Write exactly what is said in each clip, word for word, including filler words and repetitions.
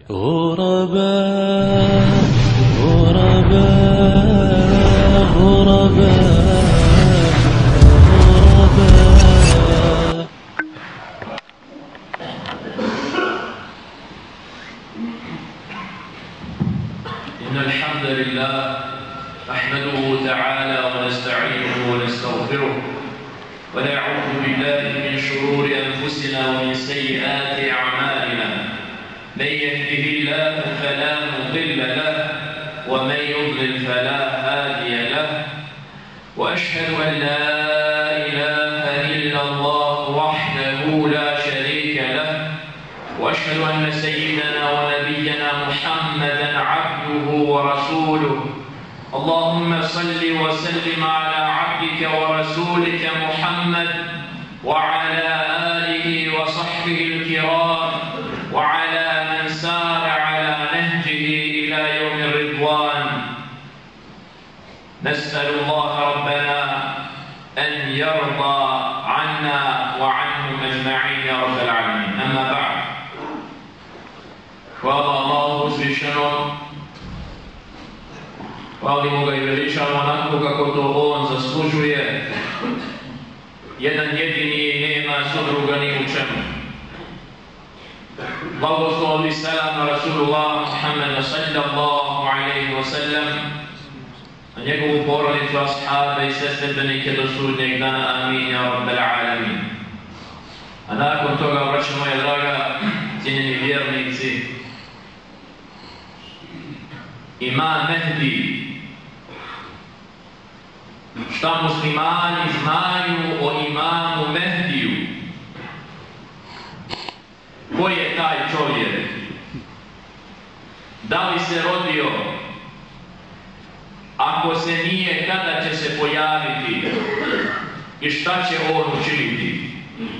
غرباء غرباء غرباء غرباء. إن الحمد لله نحمده تعالى ونستعينه ونستغفره ونعوذ بالله من شرور أنفسنا ومن سيئات أعمالنا. من يهده الله فلا مضل له ومن يضلل فلا هادي له. وأشهد أن لا إله إلا الله وحده لا شريك له. وأشهد أن سيدنا ونبينا محمدا عبده ورسوله. اللهم صل وسلم على عبدك ورسولك محمد وعلى آله وصحبه الكرام وعلى من سار على نهجه إلى يوم الرضوان. نسأل الله ربنا أن يرضى عنا وعنهم أجمعين يا رب العالمين. أما بعد. Hvala Allahu uzvišenom, hvalimo ga i veličamo onako kako to on zaslužuje. Jedan jedini nema sudruga ni u čemu. Blagoslov i selam na Rasulullah Muhammeda sallallahu alaihi wa sallam, na njegovu porodicu, ashabe i sve sledbenike do sudnjeg dana. Amin ya rabbal alamin. A nakon toga, braćo moja draga, cijenjeni vjernici, Imam Mehdi. Šta muslimani znaju o imamu Mehdiju? Ko je taj čovjek? Da li se rodio? Ako se nije, kada će se pojaviti? I šta će on učiniti?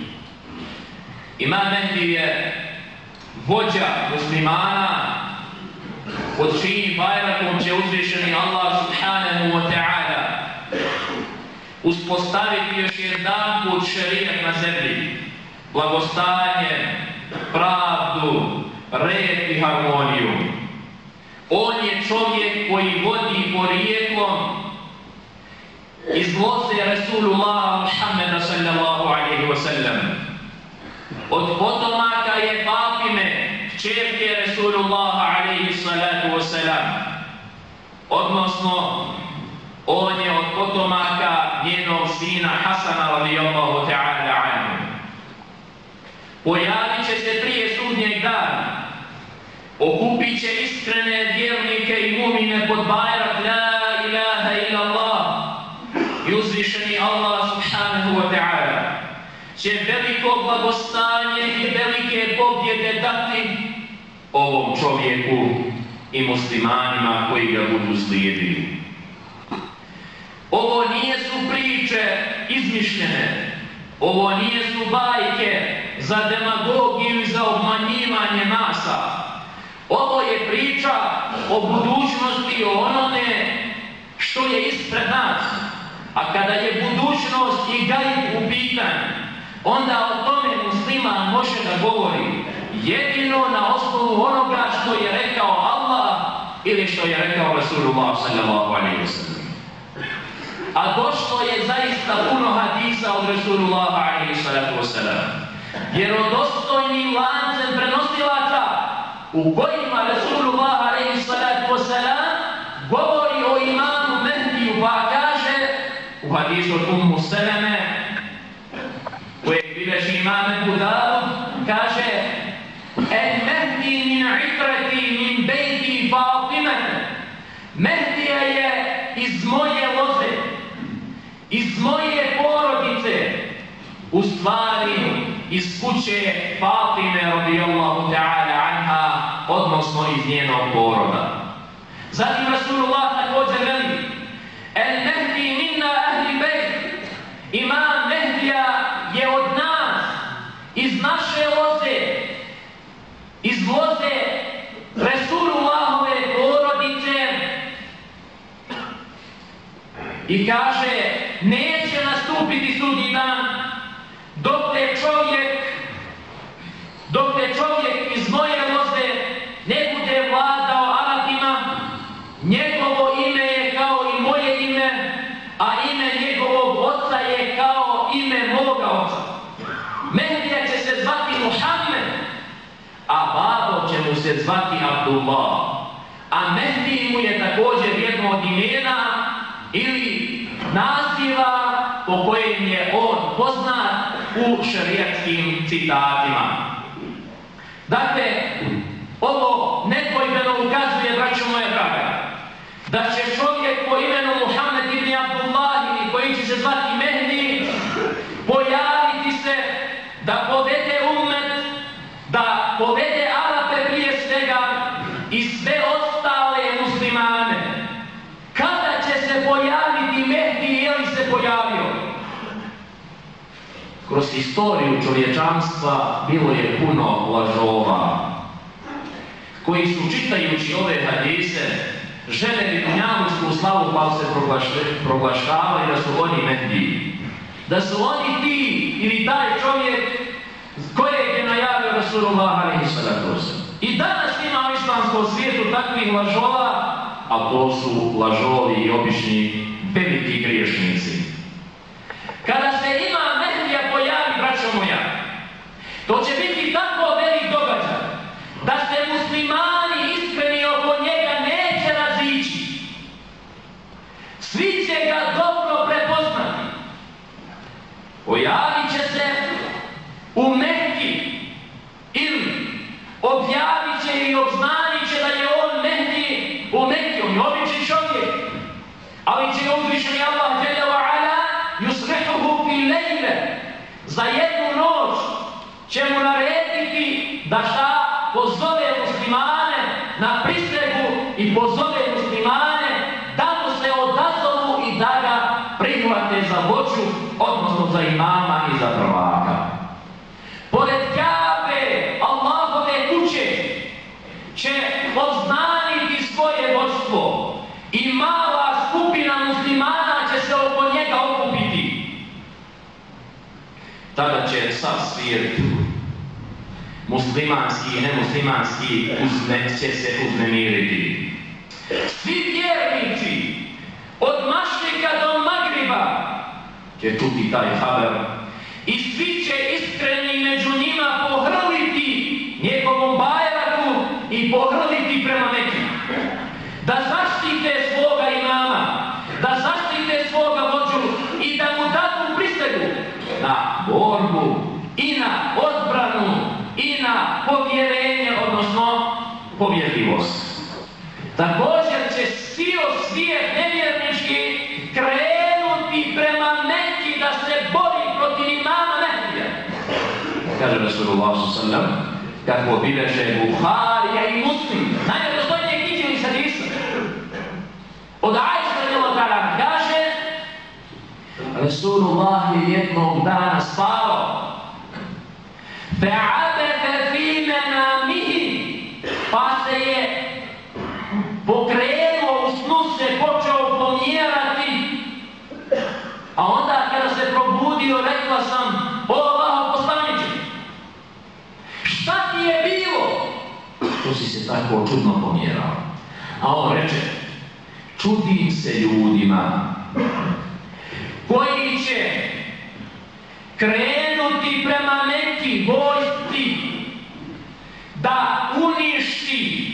Imam Mehdi je vođa muslimana pod čijim bajrakom će uzvišeni Allah subhanahu wa ta'ala uspostaviti još jedan put šerijat na zemlji, blagostanje, pravdu, red i harmoniju. On je čovjek koji vodi porijeklom iz loze Rasulullah Muhammeda sallallahu alaihi wa sallam. Od potomaka je Fatime, kćerke Rasulullaha alaihi salatu wa salam. Odnosno, on je od potomaka njenog sina Hasana radijallahu ta'ala anhu. Pojavit će se prije sudnjeg dana, okupit će iskrene vjernike i mumine pod bajrak la ilaha illa Allah i uzvišeni Allah subhanahu wa ta'ala će veliko blagostanje i velike pobjede dati ovom čovjeku i muslimanima koji ga budu slijedili. Ovo nije su priče izmišljene, ovo nije su bajke za demagogiju i za obmanjivanje masa. Ovo je priča o budućnosti, o onome što je ispred nas. A kada je budućnost i gajb u pitanju, onda o tome musliman može da govori jedino na osnovu onoga što je rekao Allah ili što je rekao Rasulullah sallallahu alaihi wa sallam. A došlo je zaista puno hadisa od Rasulullah alaihi salatu wa sallam, vjerodostojnim lancem prenosilaca u kojima Rasulullah alaihi salatu wa sallam govori o imamu Mehdiju, pa kaže u hadisu od Ummu Seleme koje bileži imam Abu Davud, kaže en Mehdi min itrati min bejti Fatimete. Mehdija je iz moje loze, iz moje porodice, u stvari iz kuće Fatime radijallahu ta'ala anha, odnosno iz njenog poroda. Zatim Rasulullah također veli el Mehdi minna ahli bejt. Imam Mehdija je od nas, iz naše loze, iz loze Resulullahove porodice. I kaže, neće nastupiti sudnji dan dok te čovjek, dok te čovjek iz moje loze ne se zvati Abdullah. A Mehdi mu je također jedno od imena ili naziva po kojem je on poznat u šerijatskim citatima. Dakle, ovo nedvojbeno ukazuje, braćo moja draga, da će čovjek po imenu Muhammed ibn Abdullah ili koji će se zvati Mehdi pojaviti se da povede ummet, da povede Arape prije svega i sve ostale muslimane. Kada će se pojaviti Mehdi, je li se pojavio? Kroz historiju čovječanstva bilo je puno lažova koji su, čitajući ove hadise, željeli dunjavučku slavu pa se proglašavali da su oni Mehdi. Da su oni ti ili taj čovjek kojeg je najavio Rasulullah alejhi salatu vesselam. I danas ima u islamskom svijetu takvih lažova, a to su lažovi i obični veliki griješnici. Kada se ima Mehdija pojavi, braćo moja, to će biti tako velik događaj da se muslimani iskreni oko njega neće razići. Svi će ga dobro prepoznati. Pojavit će se u Mekki ili objavit će ili obznanit će da je on Mehdi u Mekki. On je obični čovjek, ali će ga uzvišeni Allah dželle ve ala yuslihuhu fi lejle. Za jednu noć će mu narediti da šta? Pozove muslimane na prisegu i pozove muslimane da mu se odazovu i da ga prihvate za vođu, odnosno za imama i za prvaka. Pored Kabe, Allahove kuće, će obznaniti svoje vođstvo i mala skupina muslimana će se oko njega okupiti. Tada će sav svijet, muslimanski i nemuslimanski, uzne, će se uznemiriti. Svi vjernici, od Mašrika do Magriba, će čuti taj haber i svi će iskreni među njima pohrliti njegovom bajraku i pohrliti prema Mekki. Da zaštite svoga imama, da zaštite svoga vođu i da mu dadu prisegu na borbu i na odbranu i na povjerenje, odnosno povjerljivost. Također će cijel svijet nevjernički krenuti prema Mekki da se bori protiv imama Mehdija. Kaže Rasulullah sallallahu alejhi ve sellem, kako bilježe Buharija i Muslim, najvjerodostojnije knjige iz hadisa. Od Ajše radijallahu ta'ala kaže, Rasulullah je jednog dana spavao, fe'abete fi menamihi, pa se je pokrenuo, u snu se počeo pomjerati, a onda kada se probudio rekla sam, o Allaho poslaniče, šta ti je bilo? To si se tako čudno pomjerao. A on reče, čudim se ljudima koji će krenuti prema Mekki vojsci da uništi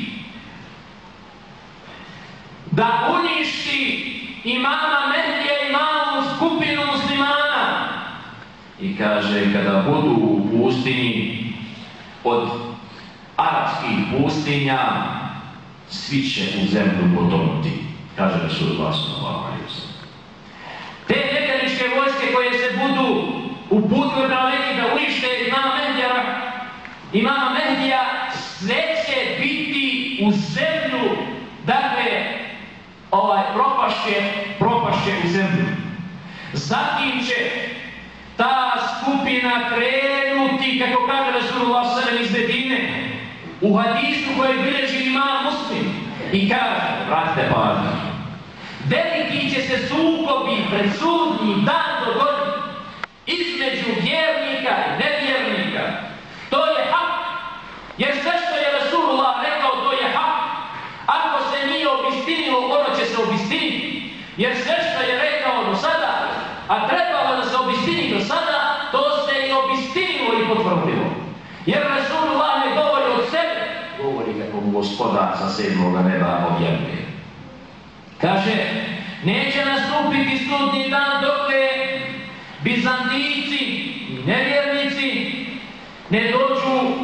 da uništi imama Mehdija i malu skupinu muslimana. I kaže, kada budu u pustinji od arapskih pustinja, svi će u zemlju potonuti, kaže Rasulullah sallallahu alejhi ve sellem. Te nevjerničke vojske koje se budu uputile prema Mekki da unište imama Mehdija, imama Mehdija, sve će biti u zemlju, dakle, ovaj propašće, propašće u zemlju. Zatim će ta skupina krenuti, kako kaže Rasulullah sallallahu alejhi ve sellem, iz Medine, u hadisu koji bilježi imam Muslim, i kaže, vratite pažnju, veliki će se sukobi pred sudnji dan dogoditi između vjernika i nevjernika. To je hak, jer sve što je Rasulullah rekao, to je hak. Ako se nije obistinilo, ono će se obistiniti. Jer sve što je rekao do sada, a trebalo da se obistini do sada, to se i obistinilo i potvrdilo. Jer Rasulullah ne govori od sebe, govori ga Gospodar sa sedmoga neba objavljuje. Kaže, neće nastupiti sudnji dan dokle Bizantijci, nevjernici ne dođu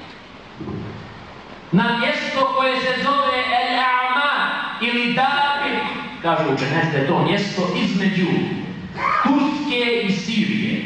na mjesto koje se zove El-A'ma ili Dabir. Kažu učenjaci da je to mjesto između Turske i Sirije.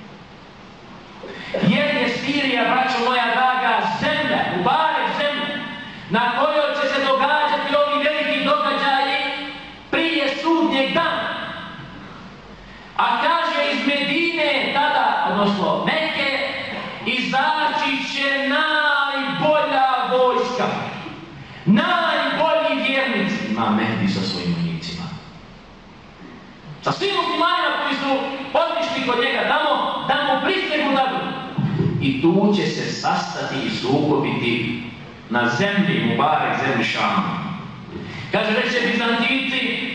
Jer je Sirija, braćo moja draga, zemlja, Mubarek zemlja, na kojoj će se događati ovi veliki događaji prije sudnjeg dana. A kaže iz Medine tada, odnosno Mekke, izaći će najbolja vojska, najbolji vjernici. Ima Mehdi sa svojim vojnicima. Sa svim muslimanima koji su otišli kod njega tamo, da mu prisegu dadu. I tu će se sastati i sukobiti na zemlji, Mubarek zemlji Šamu. Kaže, reče Bizantijci,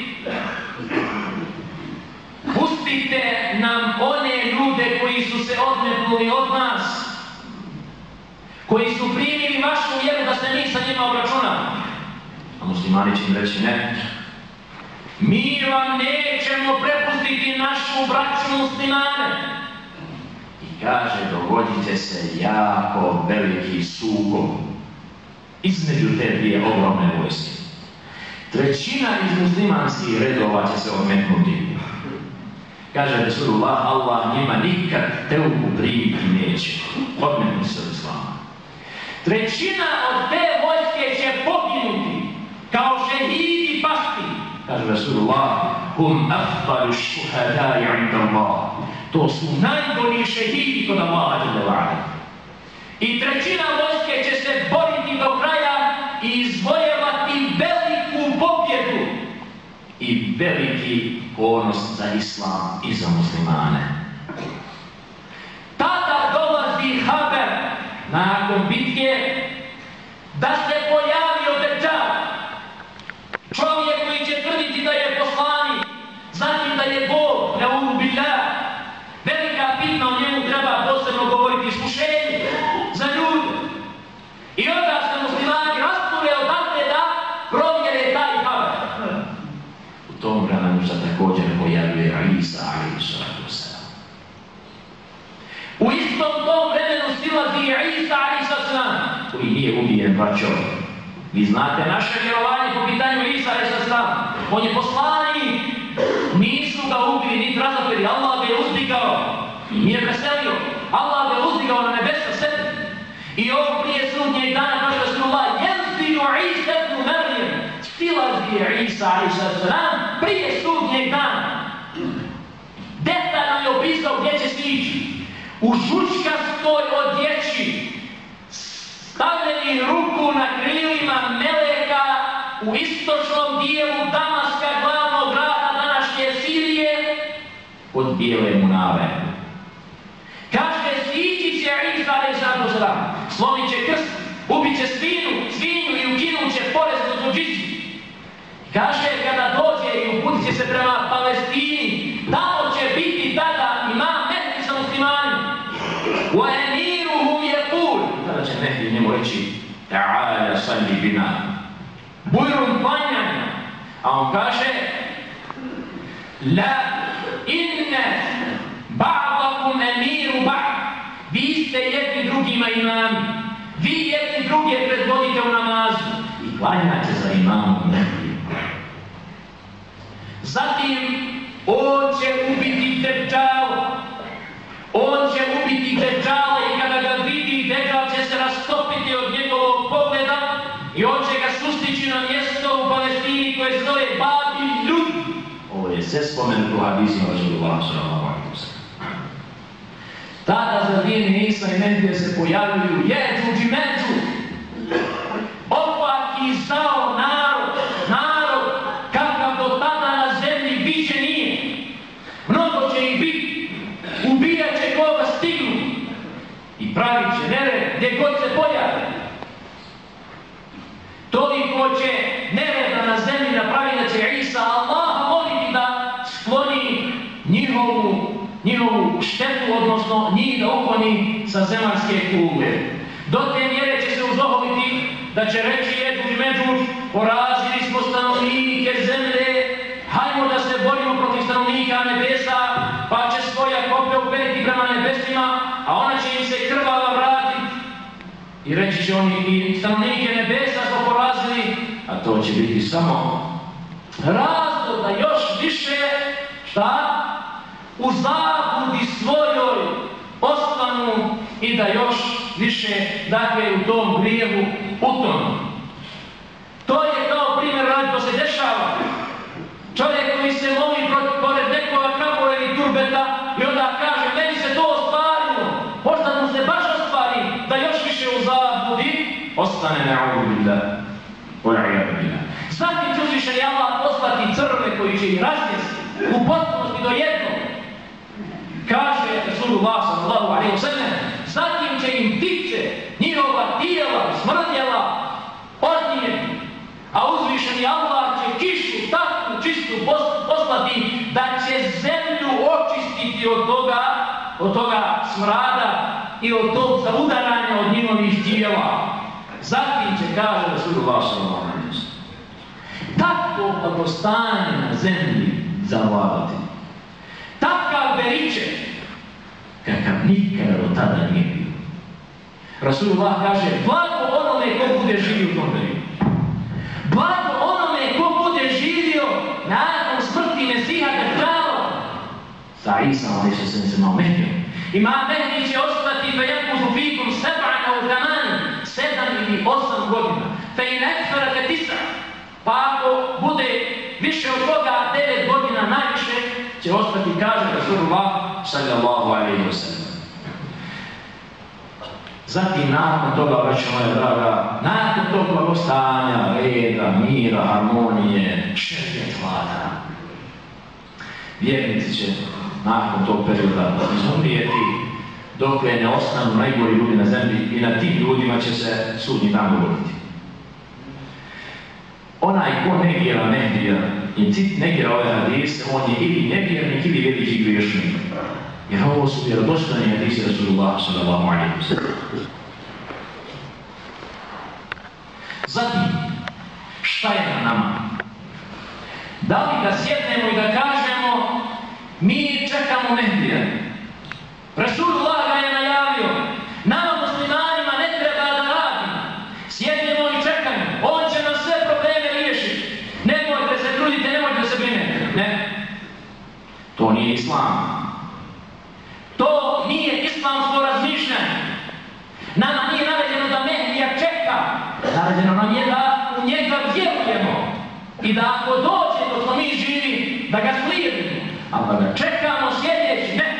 pustite nam one ljude koji su se odmetnuli od nas, koji su primili vašu vjeru da se mi sa njima obračunamo. A muslimani će im reći, ne, mi vam nećemo prepustiti našu braću muslimane. I kaže, dogodit će se jako veliki sukob između te dvije ogromne vojske. Trećina iz muslimanskih redova će se odmetnuti. Kaže Resulullah, Allah njima nikad teubu primiti neće. Odmetnuti se od islama. Trećina od te vojske će poginuti kao šehidi pasti. Kaže Resulullah, hum afdalu šuhadai inda Allah. To su najbolji šehidi kod Allaha dželle ve ala. I trećina vojske će se boriti do kraja i izvojevati veliku pobjedu i veliki ponos za islam i za muslimane. Tada dolazi haber nakon bitke da se pojavio Dejjal, čovjek koji će tvrditi da je poslanik, zatim da je Bog, ne'udhu billah. Velika pitna o njemu treba posebno govoriti, iskušenje za ljude. I onda se muslimani rasture odakle da provjere taj haber. U tom vremenu se također pojavljuje Isa alejhi salatu vesselam. U istom tom vremenu silazi Isa alejhi salatu vesselam, koji nije ubijen, braćo. Vi znate naše vjerovanje po pitanju Isa alejhi salatu vesselam. On je poslanik, nisu ga ubili, niti razapeli, Allah ga je uzdigao. Nije preselio, Allah ga je uzdigao na nebesa sebi. I ovo prije sudnjeg dana kaže Rasulullah, jenzilu Isa ibn Merjem, silazi Isa alejhi salatu vesselam prije sudnjeg dana. Detaljno je opisao gdje će stići. U žučkastoj odjeći, stavljeni ruku na krilima meleka u istočnom dijelu Damaska, glavnog grada današnje Sirije, od bijele munave. Kaže, stići će Isa alejhi salatu vesselam, slomit će krst, ubit će svinu, svinju i ukinut će porez od džiziju. Kaže, kada dođe i uputit će se prema Palestini, tamo će biti tada imam Mehdi sa muslimanima. Wa emiruhum yaqul, tada će Mehdi njemu reći, ta'ala salli bina. Bujrum klanjanja. A on kaže, la inne ba'dakum emiru ba'd. Vi ste jedni drugima imami. Vi jedni druge predvodite u namazu. I klanjate za imamom Mehdi. Zatim, on će ubiti Dejjala. On će ubiti Dejjala i kada ga vidi, Dejjal će se rastopiti od njegovog pogleda i on će ga sustići na mjesto u Palestini koje se zove Babil Lud. Ovo je sve spomenuto u hadisima Rasulullah sallallahu alejhi ve sellem. Tada za vrijeme Isa i Mehdija se pojavljuju Jeđuđ i Međuđ. Opaki zao narod, narod kakav do tada na zemlji više nije. Mnogo će ih biti, ubijat će koga stignu i pravit će nered gdje god se pojave. Toliko će nereda na zemlji napraviti da će Isa Allah moliti da skloni njihovu, njihovu štetu, odnosno njih da ukloni sa zemaljske kugle. Do te mjere će se uzoholiti da će reći porazili smo stanovnike zemlje, hajmo da se borimo protiv stanovnika nebesa, pa će svoja koplja uperiti prema nebesima, a ona će im se krvava vratiti. I reći će oni, i stanovnike nebesa smo porazili, a to će biti samo razlog da još više, šta? U zabludi svojoj ostanu i da još više, dakle, u tom grijevu utonu. To je kao primjer radi, to se dešava. Čovjek koji se moli pored nekoga kabora ili turbeta i onda kaže, meni se to ostvarilo, možda mu se baš ostvari da još više u zabludi ostane na'udhu billah. Zatim će uzvišeni Allah poslati crve koji će ih raznesti u potpunosti do jednog. Kaže Rasulullah sallallahu alejhi ve sellem, zatim će im ptice, njihova tijela, smrdjela odnijeti, a uzvišeni Allah će kišu takvu čistu poslati da će zemlju očistiti od toga, od toga smrada i od tog zaudaranja od njihovih tijela. Zatim će, kaže Rasulullah sallallahu alejhi ve sellem, takvo blagostanje na zemlji zavladati. Takav beričet, kakav nikada do tada nije bio. Rasulullah kaže, blago onome ko bude živio u tom periodu. Blago onome ko bude živio nakon smrti Mesiha Dajjala. Sa Isa, ali što sam se malo Mehdijom. Imam Mehdi će ostati fe jakuzu fikum seb'ana u tamani, sedam ili osam godina. Fe in ekfara ke tisa. Pa ako bude više od toga, devet godina najviše, će ostati, kaže Rasulullah sallallahu alejhi ve sellem. Zatim, nakon toga, braćo moja draga, nakon tog blagostanja, reda, mira, harmonije, šerijet vlada, vjernici će nakon tog perioda izumrijeti dokle ne ostanu najgori ljudi na zemlji i na tim ljudima će se sudnji dan dogoditi. Onaj ko negira Mehdija i negira ove hadise, on je ili nevjernik ili veliki griješnik. Jer ovo su vjerodostojni hadisi Rasulullah sallallahu alejhi ve sellem. Zatim, šta je na nama? Da li da sjednemo i da kažemo mi čekamo Mehdija? Rasulullah ga je najavio. Nama muslimanima ne treba da radimo. Sjednemo i čekamo. On će nam sve probleme riješiti. Nemojte se trudite, nemojte se brinete. Ne. To nije islam. To nije islamsko razmišljanje. Nama nije naređeno da Mehdija čeka. Naređeno nam je da u njega vjerujemo. I da ako dođe dok smo mi živi, da ga slijedimo. Ali da ga čekamo sljedeći, ne.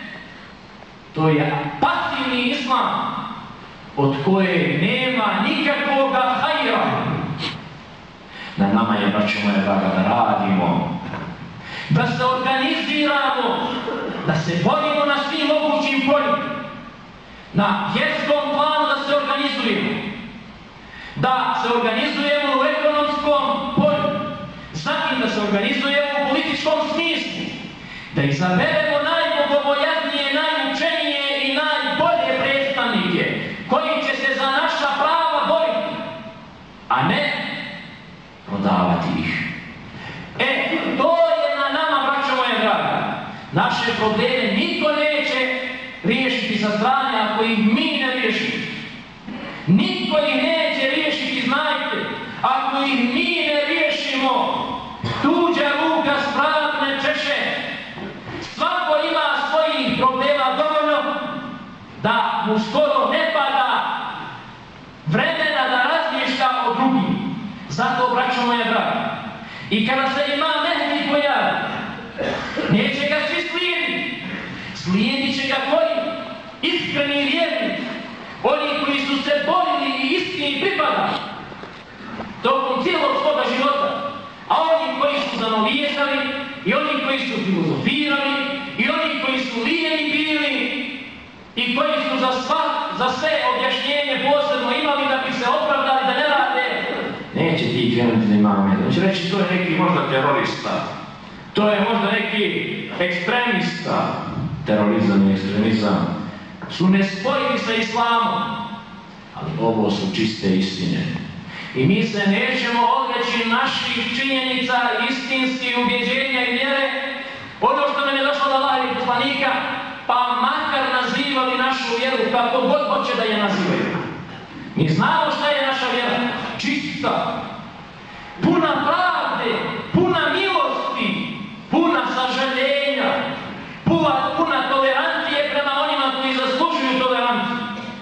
To je pasivni islam od koje nema nikakvoga hajra. Na nama je, braćo moja draga, da radimo, da se organiziramo, da se borimo na svim mogućim poljima. Na vjerskom planu da se organizujemo, da se organizujemo u ekonomskom polju, zatim da se organizujemo u političkom smislu, da izaberemo najbogobojatnije, najučenije i najbolje predstavnike koji će se za naša prava boriti, a ne prodavati ih. E, to je na nama, braćo moja draga. Naše probleme niko neće riješiti sa strane ako ih mi ne riješimo. Niko ih neće riješiti, znajte, ako ih mi ne riješimo. Tuđa ruka sprat ne češe. Svako ima svojih problema dovoljno da mu skoro ne pada vremena da razmišlja o drugim. Zato, braćo moja draga, i kada se ima Mehdi pojavi, neće ga svi slijediti. Slijedit će ga koji? Iskreni vjernici. Oni koji su se borili i istini pripadali tokom cijelog svoga života. A oni koji su zanovijetali, i oni koji su filozofirali, i oni koji su lijeni bili, i koji su za, sva, za sve objašnjenje posebno imali da bi se opravdali da ne rade, neće ti krenuti da imame. Znači reći, to je neki možda terorista, to je možda neki ekstremista. Terorizam i ekstremizam su nespojivi sa islamom, ali ovo su čiste istine. I mi se nećemo odreći naših činjenica, istinskih ubjeđenja i vjere, ono što nam je došlo od Allaha i poslanika, pa makar nazivali našu vjeru kako god hoće da je nazivaju. Mi znamo šta je naša vjera, čista, puna pravde, puna milosti, puna sažaljenja, puna, puna tolerancije prema onima koji zaslužuju toleranciju.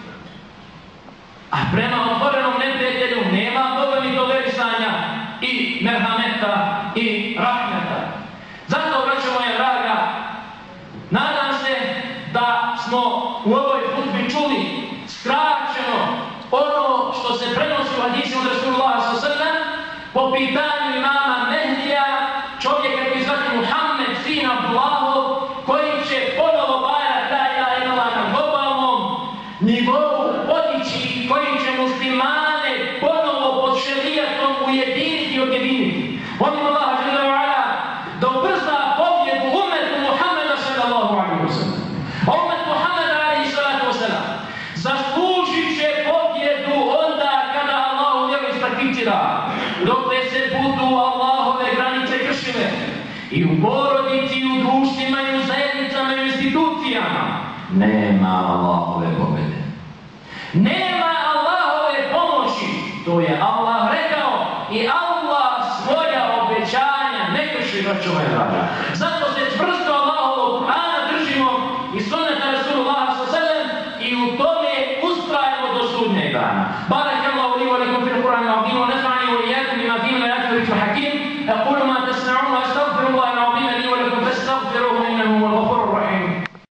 A prema otvorenom neprijatelju nema bogovi tolerisanja i merhameta i rahmeta. Zato, braćo moja draga, nadam se da smo u ovoj hutbi čuli skraćeno ono što se prenosi u hadisu od Rasulullaha sallallahu alejhi ve sellem po pitanju imama Mehdija, čovjeka koji zove Muhammed sin Abdullahov, koji će ponovo bajati la ilaha illallah na globalnom nivou podići, koji će muslimane ponovo pod šerijatom ujediniti i objediniti. Molim Allaha dželle ve ala da ubrza pobjedu ummetu Muhammeda sallallahu alejhi ve sellem. Ummet Muhammeda alejhi salatu ve selam zaslužit će pobjedu onda kada Allah vjeru isprakticira, dok se budu Allahove granice kršile i u porodici, i u društvima, i u zajednicama, i u institucijama. Nema Allahove pobjede. Nema Allahove pomoći. To je Allah rekao i Allah svoja obećanja ne krši, braćo moja draga. Zato se čvrsto Allahovog Kur'ana držimo i sunneta Rasulullaha sallallahu alejhi ve sellem i u tome ustrajemo do sudnjeg dana. Barakallahu li wa lakum fil Qur'anil azim wa nafa'ani wa iyyakum bima fihi min al-ayati wal hakim. Aqulu ma tasma'un.